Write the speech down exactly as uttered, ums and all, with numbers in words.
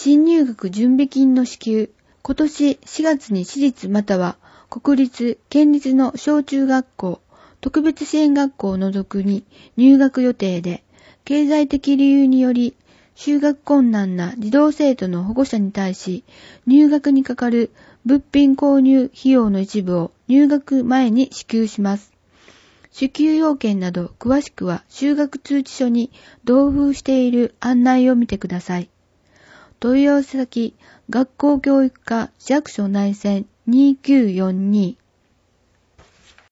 新入学準備金の支給、今年しがつに私立または国立、県立の小中学校、特別支援学校を除くに入学予定で、経済的理由により就学困難な児童生徒の保護者に対し、入学にかかる物品購入費用の一部を入学前に支給します。支給要件など詳しくは就学通知書に同封している案内を見てください。問い合わせ先、学校教育課市役所内線にきゅうよんに